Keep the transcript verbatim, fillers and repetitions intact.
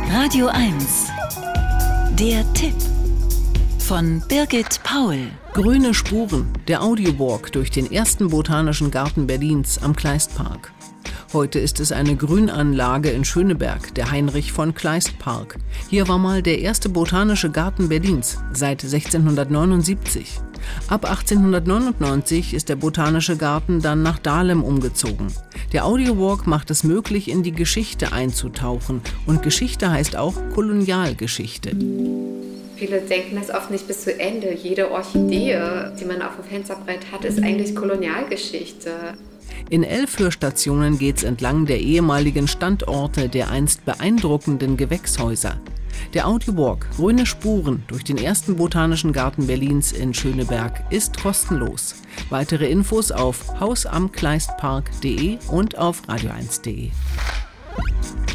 Radio eins. Der Tipp von Birgit Paul. Grüne Spuren, der Audiowalk durch den ersten Botanischen Garten Berlins am Kleistpark. Heute ist es eine Grünanlage in Schöneberg, der Heinrich-von-Kleist-Park. Hier war mal der erste Botanische Garten Berlins, seit sechzehnhundertneunundsiebzig. Ab achtzehnhundertneunundneunzig ist der Botanische Garten dann nach Dahlem umgezogen. Der Audiowalk macht es möglich, in die Geschichte einzutauchen. Und Geschichte heißt auch Kolonialgeschichte. Viele denken das oft nicht bis zu Ende. Jede Orchidee, die man auf dem Fensterbrett hat, ist eigentlich Kolonialgeschichte. In elf Hörstationen geht's entlang der ehemaligen Standorte der einst beeindruckenden Gewächshäuser. Der Audiowalk Grüne Spuren durch den ersten Botanischen Garten Berlins in Schöneberg ist kostenlos. Weitere Infos auf hausamkleistpark punkt de und auf radio eins punkt de.